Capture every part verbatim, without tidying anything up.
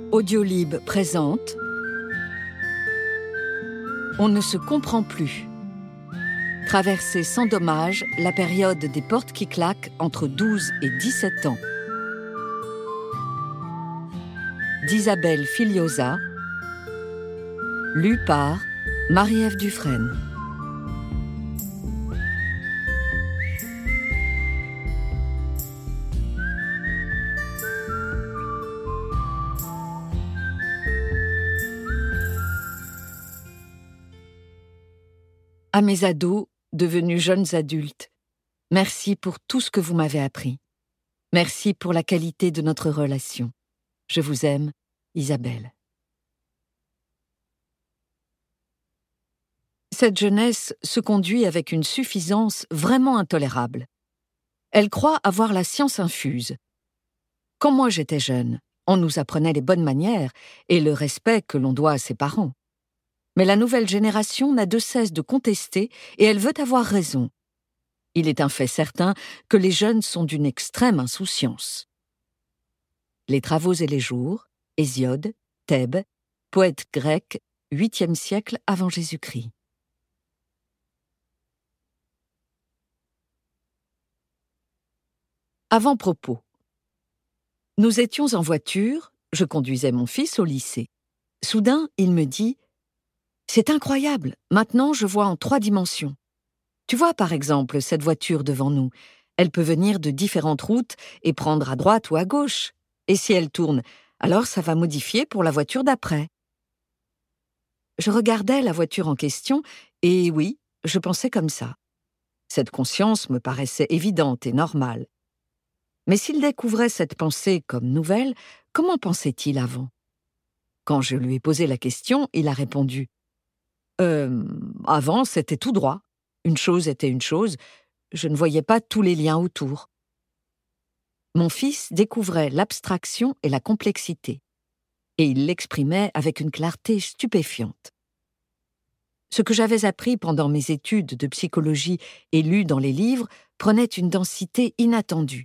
Audiolib présente On ne se comprend plus. Traverser sans dommage la période des portes qui claquent entre douze et dix-sept ans. D'Isabelle Filiosa, lu par Marie-Ève Dufresne. À mes ados, devenus jeunes adultes, merci pour tout ce que vous m'avez appris. Merci pour la qualité de notre relation. Je vous aime, Isabelle. Cette jeunesse se conduit avec une suffisance vraiment intolérable. Elle croit avoir la science infuse. Quand moi j'étais jeune, on nous apprenait les bonnes manières et le respect que l'on doit à ses parents. Mais la nouvelle génération n'a de cesse de contester et elle veut avoir raison. Il est un fait certain que les jeunes sont d'une extrême insouciance. Les Travaux et les Jours, Hésiode, Thèbes, poète grec, huitième siècle avant Jésus-Christ. Avant-propos. Nous étions en voiture, je conduisais mon fils au lycée. Soudain, il me dit « C'est incroyable, maintenant je vois en trois dimensions. Tu vois par exemple cette voiture devant nous, elle peut venir de différentes routes et prendre à droite ou à gauche. Et si elle tourne, alors ça va modifier pour la voiture d'après. » Je regardais la voiture en question et oui, je pensais comme ça. Cette conscience me paraissait évidente et normale. Mais s'il découvrait cette pensée comme nouvelle, comment pensait-il avant ? Quand je lui ai posé la question, il a répondu « Euh, avant, c'était tout droit. Une chose était une chose, je ne voyais pas tous les liens autour. » Mon fils découvrait l'abstraction et la complexité, et il l'exprimait avec une clarté stupéfiante. Ce que j'avais appris pendant mes études de psychologie et lu dans les livres prenait une densité inattendue.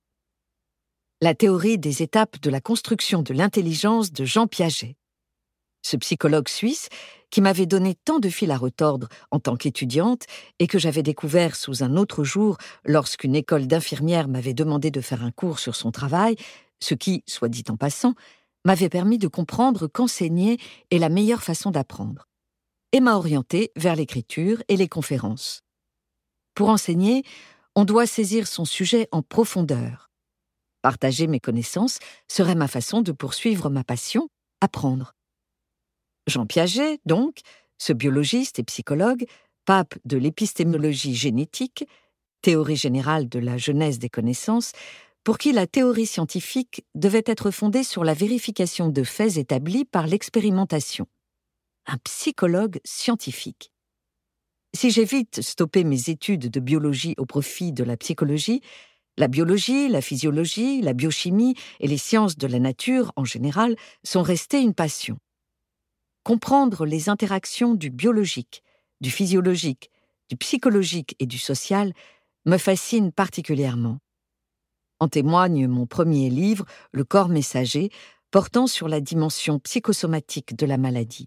La théorie des étapes de la construction de l'intelligence de Jean Piaget. Ce psychologue suisse qui m'avait donné tant de fil à retordre en tant qu'étudiante et que j'avais découvert sous un autre jour lorsqu'une école d'infirmières m'avait demandé de faire un cours sur son travail, ce qui, soit dit en passant, m'avait permis de comprendre qu'enseigner est la meilleure façon d'apprendre, et m'a orientée vers l'écriture et les conférences. Pour enseigner, on doit saisir son sujet en profondeur. Partager mes connaissances serait ma façon de poursuivre ma passion, apprendre. Jean Piaget, donc, ce biologiste et psychologue, pape de l'épistémologie génétique, théorie générale de la genèse des connaissances, pour qui la théorie scientifique devait être fondée sur la vérification de faits établis par l'expérimentation. Un psychologue scientifique. Si j'ai vite stoppé mes études de biologie au profit de la psychologie, la biologie, la physiologie, la biochimie et les sciences de la nature, en général, sont restées une passion. Comprendre les interactions du biologique, du physiologique, du psychologique et du social me fascine particulièrement. En témoigne mon premier livre, Le corps messager, portant sur la dimension psychosomatique de la maladie.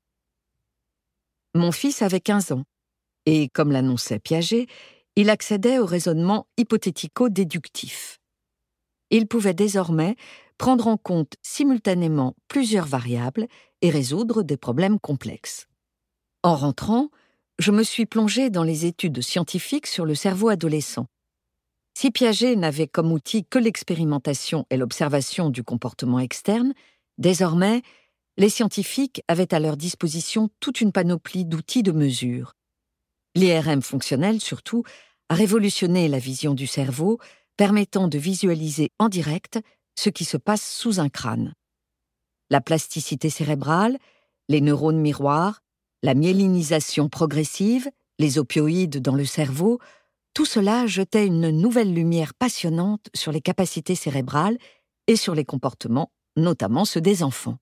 Mon fils avait quinze ans, et comme l'annonçait Piaget, il accédait au raisonnement hypothético-déductif. Il pouvait désormais prendre en compte simultanément plusieurs variables et résoudre des problèmes complexes. En rentrant, je me suis plongée dans les études scientifiques sur le cerveau adolescent. Si Piaget n'avait comme outil que l'expérimentation et l'observation du comportement externe, désormais, les scientifiques avaient à leur disposition toute une panoplie d'outils de mesure. L'I R M fonctionnel, surtout, a révolutionné la vision du cerveau, permettant de visualiser en direct ce qui se passe sous un crâne. La plasticité cérébrale, les neurones miroirs, la myélinisation progressive, les opioïdes dans le cerveau, tout cela jetait une nouvelle lumière passionnante sur les capacités cérébrales et sur les comportements, notamment ceux des enfants.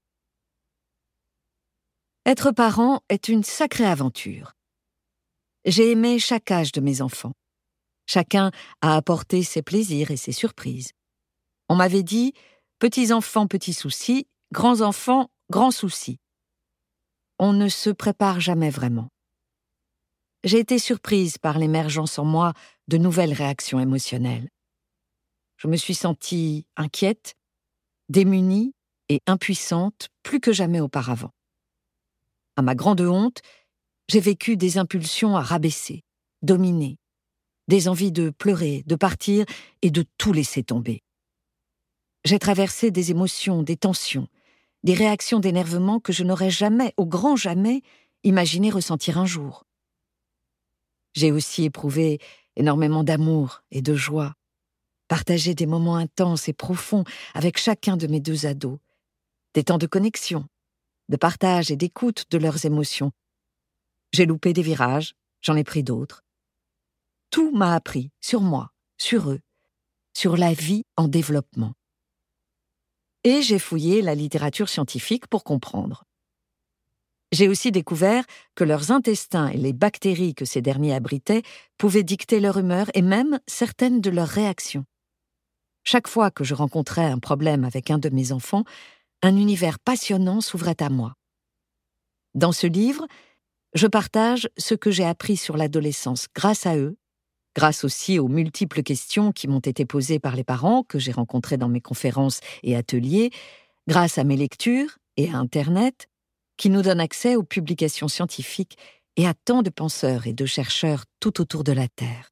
Être parent est une sacrée aventure. J'ai aimé chaque âge de mes enfants. Chacun a apporté ses plaisirs et ses surprises. On m'avait dit « petits enfants, petits soucis », Grands enfants, grands soucis. On ne se prépare jamais vraiment. J'ai été surprise par l'émergence en moi de nouvelles réactions émotionnelles. Je me suis sentie inquiète, démunie et impuissante plus que jamais auparavant. À ma grande honte, j'ai vécu des impulsions à rabaisser, dominer, des envies de pleurer, de partir et de tout laisser tomber. J'ai traversé des émotions, des tensions, des réactions d'énervement que je n'aurais jamais, au grand jamais, imaginé ressentir un jour. J'ai aussi éprouvé énormément d'amour et de joie, partagé des moments intenses et profonds avec chacun de mes deux ados, des temps de connexion, de partage et d'écoute de leurs émotions. J'ai loupé des virages, j'en ai pris d'autres. Tout m'a appris sur moi, sur eux, sur la vie en développement. Et j'ai fouillé la littérature scientifique pour comprendre. J'ai aussi découvert que leurs intestins et les bactéries que ces derniers abritaient pouvaient dicter leur humeur et même certaines de leurs réactions. Chaque fois que je rencontrais un problème avec un de mes enfants, un univers passionnant s'ouvrait à moi. Dans ce livre, je partage ce que j'ai appris sur l'adolescence grâce à eux, grâce aussi aux multiples questions qui m'ont été posées par les parents que j'ai rencontrés dans mes conférences et ateliers, grâce à mes lectures et à Internet, qui nous donnent accès aux publications scientifiques et à tant de penseurs et de chercheurs tout autour de la Terre.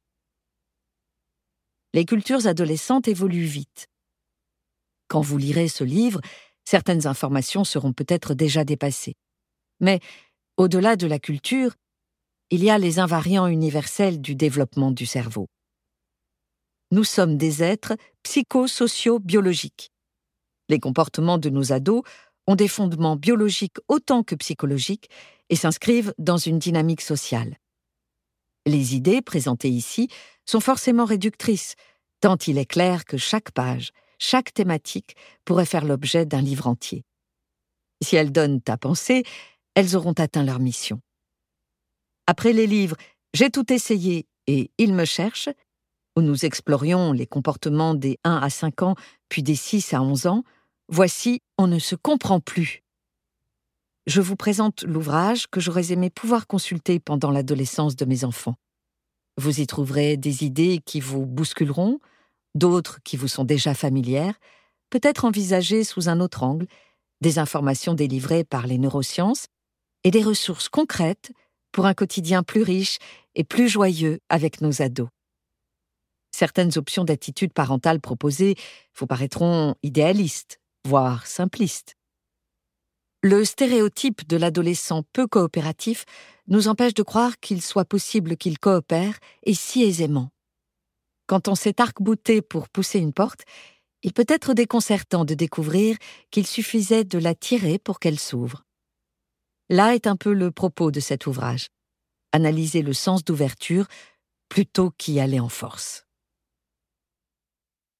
Les cultures adolescentes évoluent vite. Quand vous lirez ce livre, certaines informations seront peut-être déjà dépassées. Mais, au-delà de la culture, il y a les invariants universels du développement du cerveau. Nous sommes des êtres psychosociaux-biologiques. Les comportements de nos ados ont des fondements biologiques autant que psychologiques et s'inscrivent dans une dynamique sociale. Les idées présentées ici sont forcément réductrices, tant il est clair que chaque page, chaque thématique pourrait faire l'objet d'un livre entier. Si elles donnent à penser, elles auront atteint leur mission. Après les livres « J'ai tout essayé » et « Il me cherche », où nous explorions les comportements des un à cinq ans, puis des six à onze ans, voici « On ne se comprend plus ». Je vous présente l'ouvrage que j'aurais aimé pouvoir consulter pendant l'adolescence de mes enfants. Vous y trouverez des idées qui vous bousculeront, d'autres qui vous sont déjà familières, peut-être envisagées sous un autre angle, des informations délivrées par les neurosciences et des ressources concrètes pour un quotidien plus riche et plus joyeux avec nos ados. Certaines options d'attitude parentale proposées vous paraîtront idéalistes, voire simplistes. Le stéréotype de l'adolescent peu coopératif nous empêche de croire qu'il soit possible qu'il coopère, et si aisément. Quand on s'est arc-bouté pour pousser une porte, il peut être déconcertant de découvrir qu'il suffisait de la tirer pour qu'elle s'ouvre. Là est un peu le propos de cet ouvrage. Analyser le sens d'ouverture plutôt qu'y aller en force.